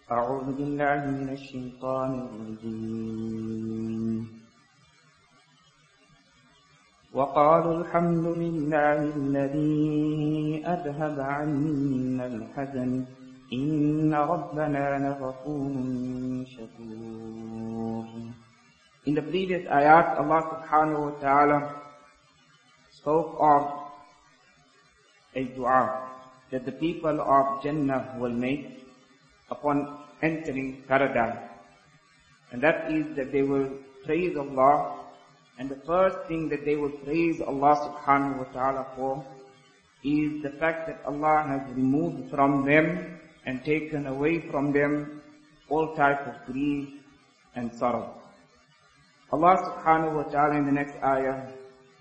أعوذ بالله من الشيطان الرجيم وقالوا الحمد لله الذي أذهب عنا الحزن إن ربنا لغفور شكور. In the previous ayat, Allah subhanahu wa ta'ala spoke of a dua that the people of Jannah will make upon entering paradise. And that is that they will praise Allah. And the first thing that they will praise Allah subhanahu wa ta'ala for is the fact that Allah has removed from them and taken away from them all types of grief and sorrow. Allah subhanahu wa ta'ala in the next ayah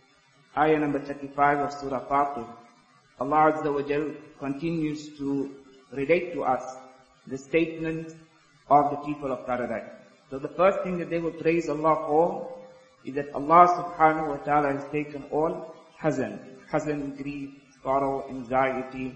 number 35 of Surah Fatir, Allah Azza wa Jal continues to relate to us the statement of the people of paradise. So the first thing that they will praise Allah for is that Allah subhanahu wa ta'ala has taken all hazan, grief, sorrow, anxiety,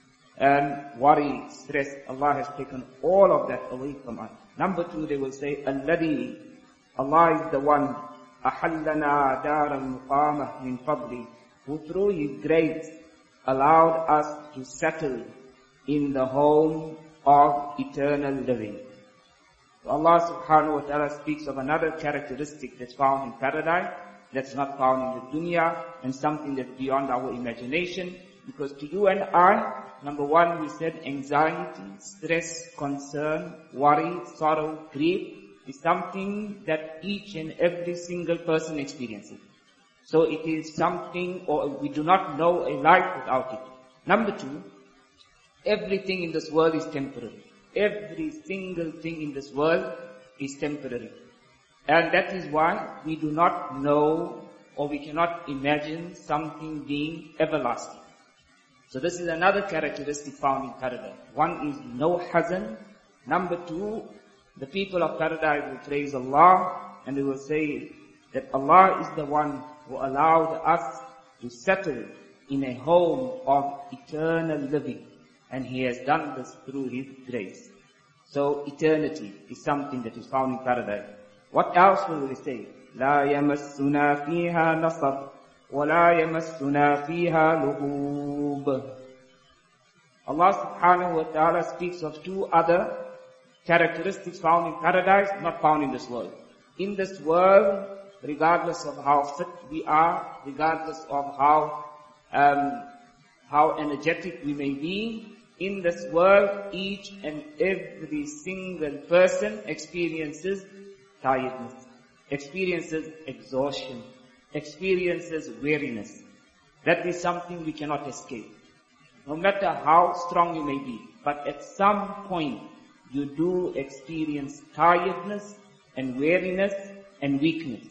and worry, stress. Allah has taken all of that away from us. Number two, they will say, Alladhi, Allah is the one, أَحَلَّنَا دَارَ الْمُقَامَةِ مِنْ فَضْلِ, who through His grace allowed us to settle in the home of eternal living. So Allah subhanahu wa ta'ala speaks of another characteristic that's found in paradise, that's not found in the dunya, and something that's beyond our imagination. Because to you and I, number one, we said anxiety, stress, concern, worry, sorrow, grief is something that each and every single person experiences. So it is something, or we do not know a life without it. Number two, everything in this world is temporary. Every single thing in this world is temporary. And that is why we do not know or we cannot imagine something being everlasting. So this is another characteristic found in paradise. One is no hazan. Number two, the people of paradise will praise Allah and they will say that Allah is the one who allowed us to settle in a home of eternal living. And He has done this through His grace. So eternity is something that is found in paradise. What else will we say? لا يمسنا فيها نصب ولا يمسنا فيها لغوب. Allah subhanahu wa ta'ala speaks of two other characteristics found in paradise, not found in this world. In this world, regardless of how fit we are, regardless of how energetic we may be, in this world, each and every single person experiences tiredness, experiences exhaustion, experiences weariness. That is something we cannot escape. No matter how strong you may be, but at some point you do experience tiredness and weariness and weakness.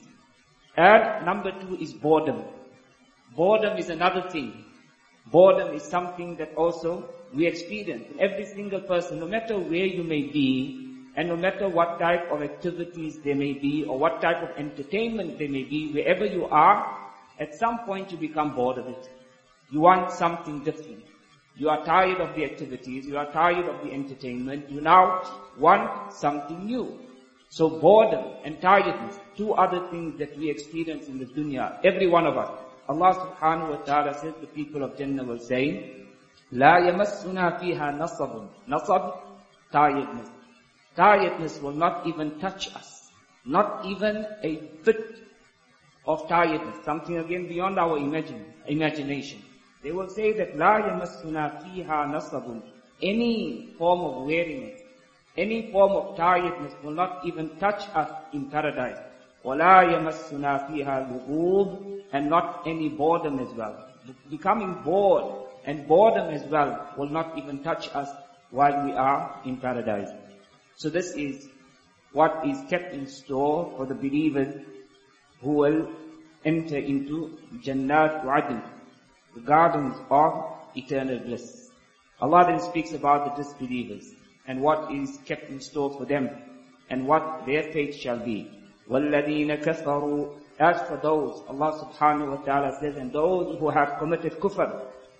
And number two is boredom. Boredom is another thing. Boredom is something that also we experience. Every single person, no matter where you may be, and no matter what type of activities there may be, or what type of entertainment there may be, wherever you are, at some point you become bored of it. You want something different. You are tired of the activities, you are tired of the entertainment, you now want something new. So boredom and tiredness, two other things that we experience in the dunya, every one of us. Allah subhanahu wa ta'ala says, the people of Jannah will say, لا يمسنا فيها نصب. Nasab, tiredness. Tiredness will not even touch us. Not even a bit of tiredness. Something again beyond our imagination. They will say that لا يمسنا فيها نصب. Any form of weariness, any form of tiredness will not even touch us in paradise. ولا يمسنا فيها لغوب. And not any boredom as well. Becoming bored and boredom as well will not even touch us while we are in paradise. So this is what is kept in store for the believers who will enter into Jannat Adn, the gardens of eternal bliss. Allah then speaks about the disbelievers and what is kept in store for them and what their fate shall be. وَالَّذِينَ كَفَرُوا. As for those, Allah subhanahu wa ta'ala says, and those who have committed kufr,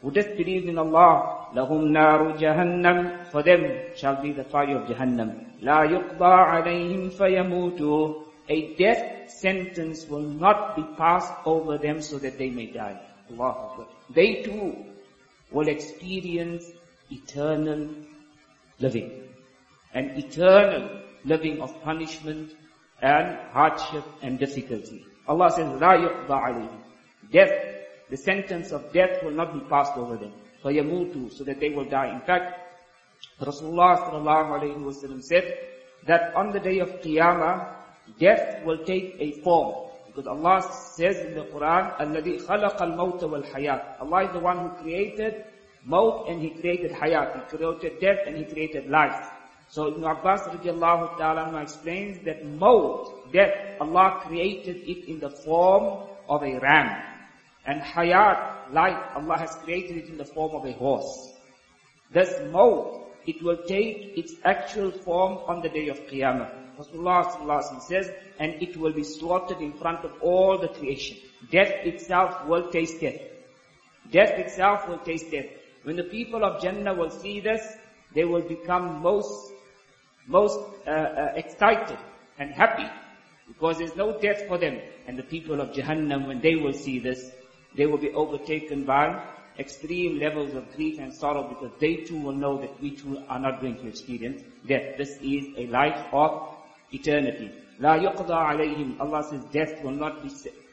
who disbelieve in Allah, لَهُمْ نَارُ جَهَنَّمْ, for them shall be the fire of Jahannam. لَا يُقْضَى عَلَيْهِمْ فَيَمُوتُوا, a death sentence will not be passed over them so that they may die. Allahu Akbar. They too will experience eternal living. An eternal living of punishment and hardship and difficulty. Allah says, لَا يُقْضَى عَلَيْهِمْ, death, the sentence of death will not be passed over them. فَيَمُوتُوا, so that they will die. In fact, Rasulullah sallallahu alayhi wa sallam said that on the day of Qiyamah, death will take a form. Because Allah says in the Quran, الَّذِي خَلَقَ الْمَوْتَ وَالْحَيَاةِ, Allah is the one who created maut and He created hayat. He created death and He created life. So Ibn Abbas radiallahu ta'ala explains that maut, death, Allah created it in the form of a ram. And hayat, life, Allah has created it in the form of a horse. This maut, it will take its actual form on the day of Qiyamah. Rasulullah sallallahu alaihi wasallam says, and it will be slaughtered in front of all the creation. Death itself will taste death. Death itself will taste death. When the people of Jannah will see this, they will become most excited and happy, because there's no death for them. And the people of Jahannam, when they will see this, they will be overtaken by extreme levels of grief and sorrow, because they too will know that we too are not going to experience death. This is a life of eternity. La yuqda alayhim, Allah says death will not be,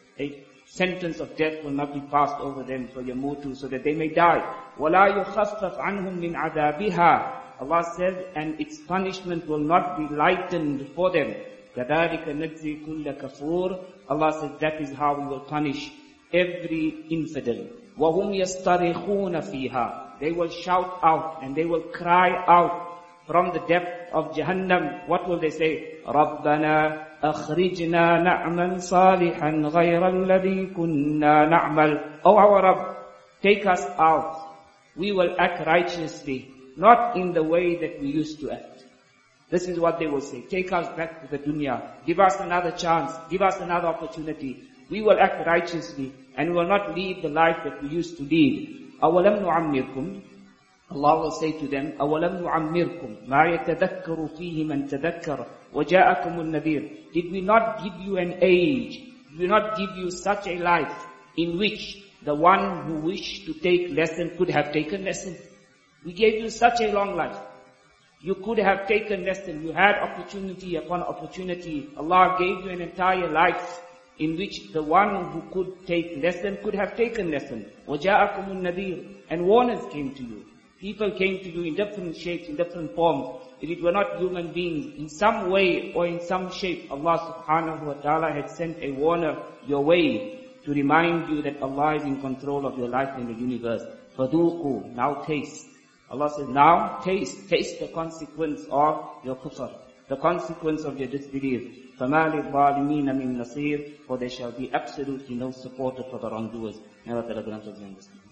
a sentence of death will not be passed over them, for yamutu, so that they may die. وَلَا يُخَفَّفْ عَنْهُمْ مِنْ عَذَابِهَا, Allah says, and its punishment will not be lightened for them. كَذَلِكَ نَجْزِي كُلَّ كَفُورٍ, Allah says that is how we will punish every infidel. وَهُمْ يَسْتَرِخُونَ فِيهَا, they will shout out and they will cry out from the depth of Jahannam. What will they say? رَبَّنَا أَخْرِجْنَا نَعْمَلْ صَالِحًا غَيْرَ الَّذِي كُنَّا نَعْمَلْ, O our Rabb, take us out. We will act righteously, not in the way that we used to act. This is what they will say. Take us back to the dunya. Give us another chance. Give us another opportunity. We will act righteously and we will not lead the life that we used to lead. أَوَلَمْ نُعَمِّرْكُمْ, Allah will say to them, أَوَلَمْ نُعَمِّرْكُمْ مَا يَتَذَكَّرُ فِيهِ مَنْ تَذَكَّرَ وَجَاءَكُمُ النَّذِيرُ, did we not give you an age? Did we not give you such a life in which the one who wished to take lesson could have taken lesson? We gave you such a long life. You could have taken lesson. You had opportunity upon opportunity. Allah gave you an entire life in which the one who could take lesson could have taken lesson. وَجَاءَكُمُ النَّذِيرُ, and warners came to you. People came to you in different shapes, in different forms. If it were not human beings, in some way or in some shape, Allah subhanahu wa ta'ala had sent a warner your way to remind you that Allah is in control of your life in the universe. فَذُوقُوا, now taste. Allah says, now taste the consequence of your kufr, the consequence of your disbelief. فَمَا لِلظَّالِمِينَ مِن نَصِيرٍ, for there shall be absolutely no supporter for the wrongdoers. May Allah grant us the understanding.